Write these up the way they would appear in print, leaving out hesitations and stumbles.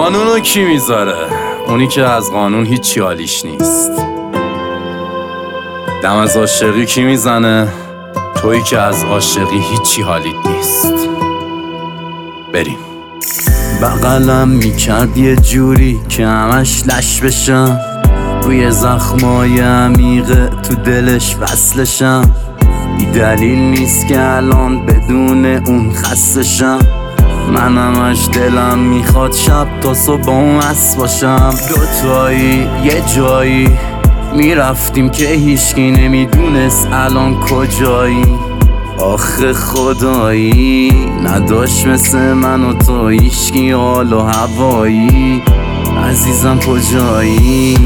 قانونو کی میذاره؟ اونی که از قانون هیچی حالیش نیست. دم از عاشقی کی میزنه؟ تویی که از عاشقی هیچی حالیت نیست. بریم. بغلم میکرد یه جوری که همش لش بشم، روی زخمای عمیقه تو دلش وصلشم. بی دلیل نیست که الان بدون اون خستشم. من همش دلم میخواد شب تا صبح با اون هست باشم. دوتایی یه جایی میرفتیم که هیچکی نمیدونست الان کجایی. آخه خدایی نداشت مثل من و تو هیچکی حال و هوایی. عزیزم کجایی؟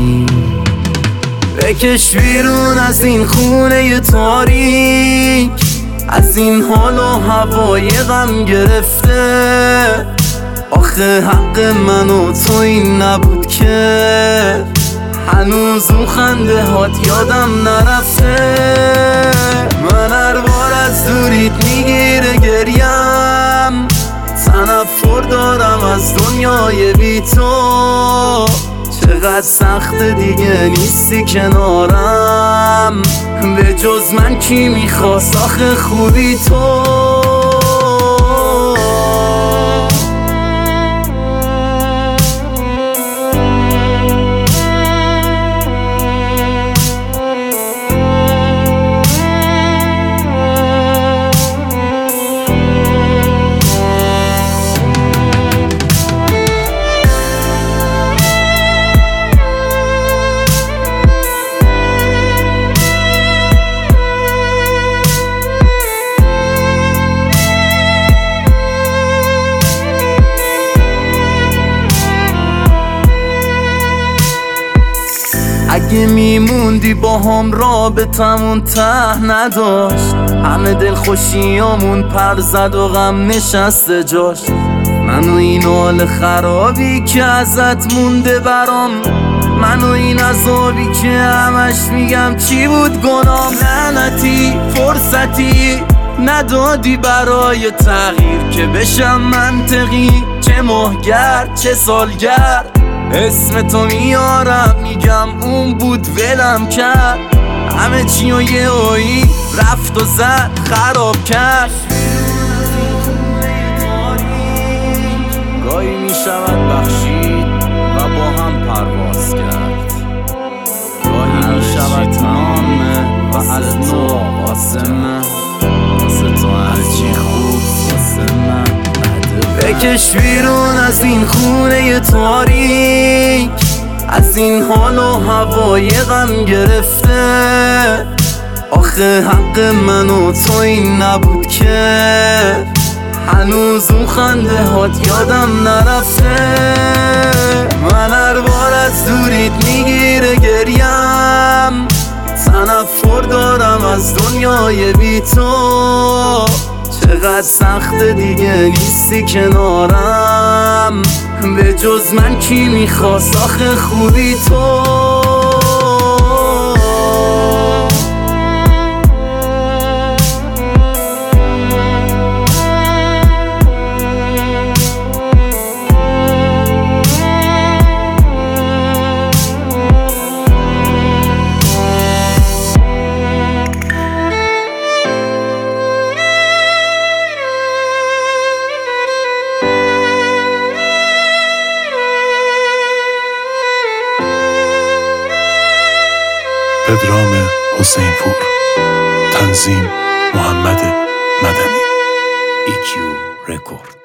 بکش بیرون از این خونه تاریک، از این حال و هوای غم گرفته. آخه حق من و تو این نبود که هنوز اون خنده هات یادم نرفته. من هر بار از دوریت میگیره گریم، تنفر دارم از دنیای بی تو. چقدر سخت دیگه نیستی کنارم، به جز من کی میخواست آخه خوبی تو. اگه میموندی با هم رابطمون ته نداشت، همه دل خوشیامون پر زد و غم نشسته جاش. من و این حال خرابی که ازت مونده برام، من و این عذابی که همش میگم چی بود گنام. لعنتی فرصتی ندادی برای تغییر که بشم منطقی. چه ماهگرد چه سالگرد اسم تو میارم، میگم اون بود ولم کرد. همه چی و یه هایی رفت و زد خراب کرد. گاهی میشود بخشید و با هم پرواز کرد، گاهی میشود تمامه و از نو آسمه. واسه تو هرچی خوب واسه من بده. بکش بیرون از این خونه تاریک، از این حال و هوای غم گرفته. آخه حق من و تو این نبود که هنوز اون خنده هات یادم نرفته. من هر بار از دوریت میگیره گریم، تنفر دارم از دنیای بی تو. چقدر سخت دیگه نیستی کنارم، به جز من کی میخواست آخه خوبی تو. پدرام حسین پور، تنظیم محمد مدنی، EQ رکورد.